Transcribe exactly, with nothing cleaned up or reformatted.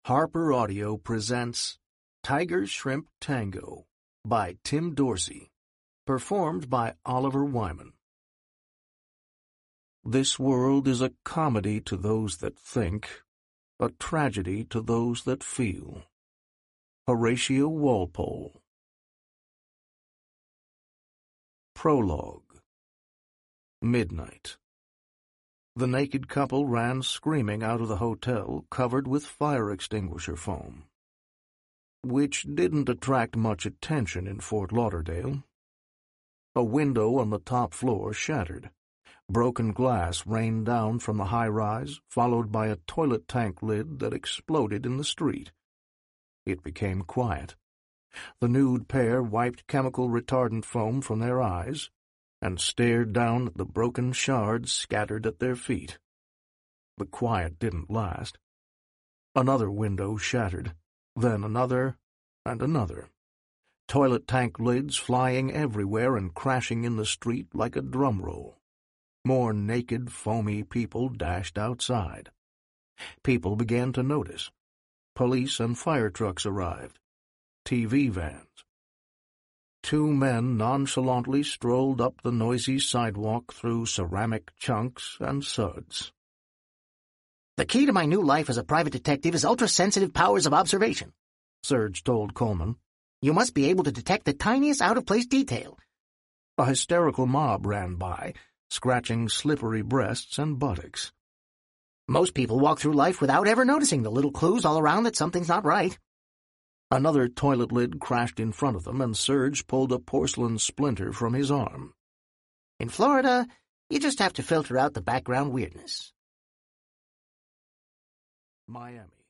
Harper Audio presents Tiger Shrimp Tango by Tim Dorsey, performed by Oliver Wyman. This world is a comedy to those that think, a tragedy to those that feel. Horatio Walpole. Prologue. Midnight. The naked couple ran screaming out of the hotel, covered with fire extinguisher foam, which didn't attract much attention in Fort Lauderdale. A window on the top floor shattered. Broken glass rained down from the high-rise, followed by a toilet tank lid that exploded in the street. It became quiet. The nude pair wiped chemical retardant foam from their eyes and stared down at the broken shards scattered at their feet. The quiet didn't last. Another window shattered, then another and another. Toilet tank lids flying everywhere and crashing in the street like a drum roll. More naked, foamy people dashed outside. People began to notice. Police and fire trucks arrived. T V vans. Two men nonchalantly strolled up the noisy sidewalk through ceramic chunks and suds. "The key to my new life as a private detective is ultra-sensitive powers of observation," Surge told Coleman. "You must be able to detect the tiniest out-of-place detail." A hysterical mob ran by, scratching slippery breasts and buttocks. "Most people walk through life without ever noticing the little clues all around that something's not right." Another toilet lid crashed in front of them, and Surge pulled a porcelain splinter from his arm. "In Florida, you just have to filter out the background weirdness." Miami.